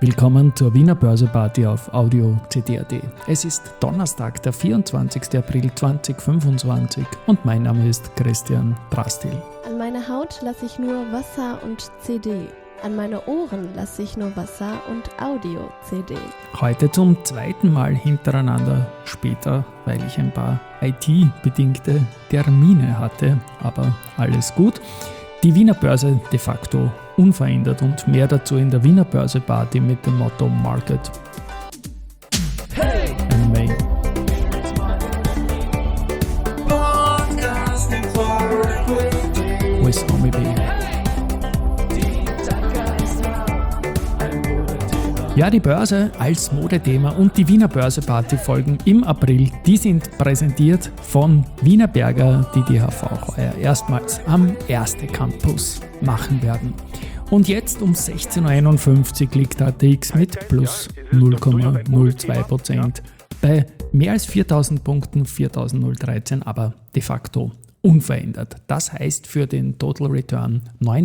Willkommen zur Wiener Börse-Party auf Audio CD.at. Es ist Donnerstag, der 24. April 2025 und mein Name ist Christian Drastil. An meine Haut lasse ich nur Wasser und CD. An meine Ohren lasse ich nur Wasser und Audio-CD. Heute zum zweiten Mal hintereinander, später, weil ich ein paar IT-bedingte Termine hatte, aber alles gut. Die Wiener Börse de facto unverändert und mehr dazu in der Wiener Börse Party mit dem Motto Market and May. With Tommy B. Ja, die Börse als Modethema und die Wiener Börse Party folgen im April. Die sind präsentiert von Wienerberger, die DHV heuer erstmals am Erste Campus machen werden. Und jetzt um 16.51 Uhr liegt ATX mit plus 0,02% bei mehr als 4.000 Punkten, 4.013, aber de facto unverändert. Das heißt für den Total Return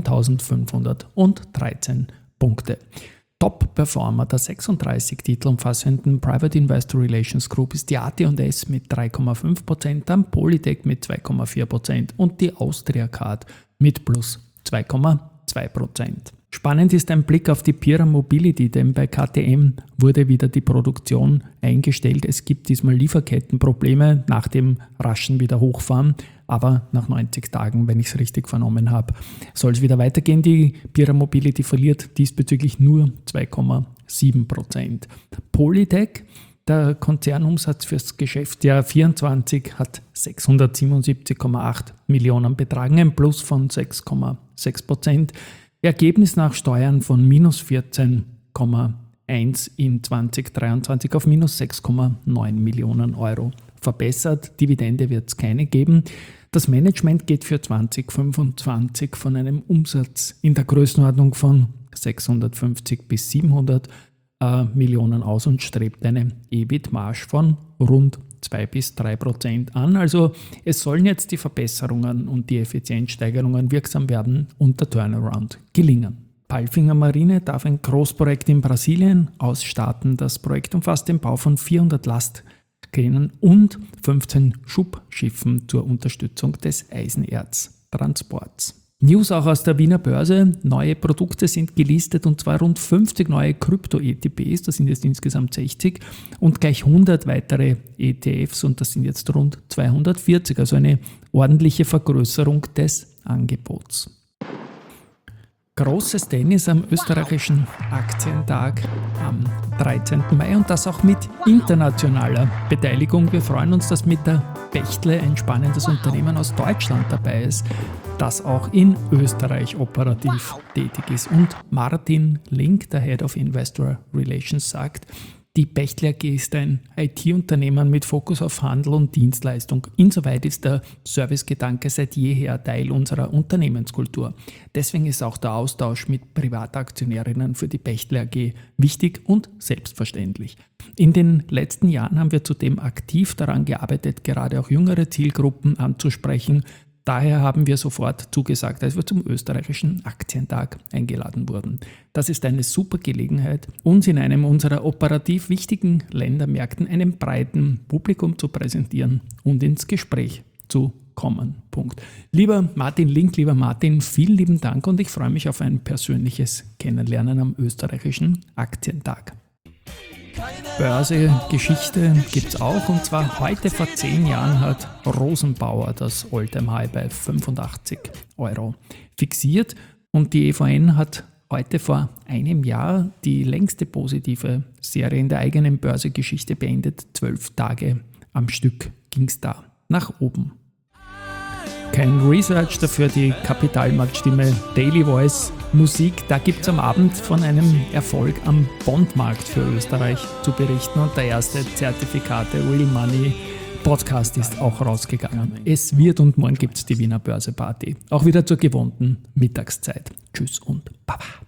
9.513 Punkte. Top-Performer der 36 Titel umfassenden Private Investor Relations Group ist die AT&S mit 3,5%, dann Polytech mit 2,4% und die Austria Card mit plus 2,2%. Spannend ist ein Blick auf die Pierer Mobility, denn bei KTM wurde wieder die Produktion eingestellt. Es gibt diesmal Lieferkettenprobleme nach dem raschen Wiederhochfahren, aber nach 90 Tagen, wenn ich es richtig vernommen habe, soll es wieder weitergehen. Die Pierer Mobility verliert diesbezüglich nur 2,7%. Polytech, der Konzernumsatz fürs Geschäftsjahr 2024 hat 677,8 Millionen betragen, ein Plus von 6,6%. Ergebnis nach Steuern von minus 14,1 in 2023 auf minus 6,9 Millionen Euro verbessert. Dividende wird es keine geben. Das Management geht für 2025 von einem Umsatz in der Größenordnung von 650 bis 700 Millionen aus und strebt eine EBIT-Marge von rund 2 bis 3% an. Also es sollen jetzt die Verbesserungen und die Effizienzsteigerungen wirksam werden und der Turnaround gelingen. Palfinger Marine darf ein Großprojekt in Brasilien ausstarten. Das Projekt umfasst den Bau von 400 Lastkränen und 15 Schubschiffen zur Unterstützung des Eisenerztransports. News auch aus der Wiener Börse. Neue Produkte sind gelistet und zwar rund 50 neue Krypto-ETPs, das sind jetzt insgesamt 60 und gleich 100 weitere ETFs und das sind jetzt rund 240, also eine ordentliche Vergrößerung des Angebots. Großes Tennis am österreichischen Aktientag am 13. Mai und das auch mit internationaler Beteiligung. Wir freuen uns, dass mit der Bechtle ein spannendes Unternehmen aus Deutschland dabei ist, das auch in Österreich operativ tätig ist. Und Martin Link, der Head of Investor Relations, sagt, die Bechtle AG ist ein IT-Unternehmen mit Fokus auf Handel und Dienstleistung. Insoweit ist der Servicegedanke seit jeher Teil unserer Unternehmenskultur. Deswegen ist auch der Austausch mit Privataktionärinnen für die Bechtle AG wichtig und selbstverständlich. In den letzten Jahren haben wir zudem aktiv daran gearbeitet, gerade auch jüngere Zielgruppen anzusprechen. Daher haben wir sofort zugesagt, als wir zum österreichischen Aktientag eingeladen wurden. Das ist eine super Gelegenheit, uns in einem unserer operativ wichtigen Ländermärkten einem breiten Publikum zu präsentieren und ins Gespräch zu kommen. Punkt. Lieber Martin Link, lieber Martin, vielen lieben Dank und ich freue mich auf ein persönliches Kennenlernen am österreichischen Aktientag. Börse-Geschichte gibt es auch und zwar heute vor 10 Jahren hat Rosenbauer das All-Time-High bei 85 Euro fixiert und die EVN hat heute vor einem Jahr die längste positive Serie in der eigenen Börsegeschichte beendet. 12 Tage am Stück ging es da nach oben. Kein Research, dafür die Kapitalmarktstimme Daily Voice Musik. Da gibt es am Abend von einem Erfolg am Bondmarkt für Österreich zu berichten und der erste Zertifikate Real Money Podcast ist auch rausgegangen. Es wird und morgen gibt es die Wiener Börse Party. Auch wieder zur gewohnten Mittagszeit. Tschüss und Baba.